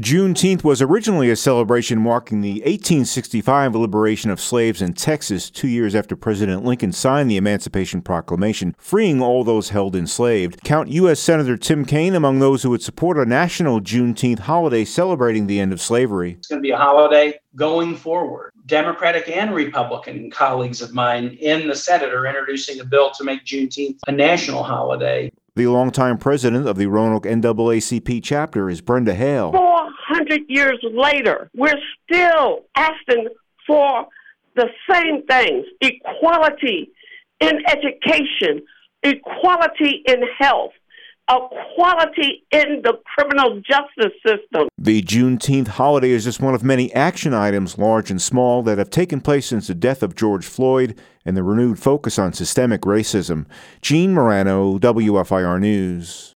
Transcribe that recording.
Juneteenth was originally a celebration marking the 1865 liberation of slaves in Texas, 2 years after President Lincoln signed the Emancipation Proclamation, freeing all those held enslaved. Count U.S. Senator Tim Kaine among those who would support a national Juneteenth holiday celebrating the end of slavery. It's going to be a holiday going forward. Democratic and Republican colleagues of mine in the Senate are introducing a bill to make Juneteenth a national holiday. The longtime president of the Roanoke NAACP chapter is Brenda Hale. 400 years later, we're still asking for the same things: equality in education, equality in health, equality in the criminal justice system. The Juneteenth holiday is just one of many action items, large and small, that have taken place since the death of George Floyd and the renewed focus on systemic racism. Gene Marrano, WFIR News.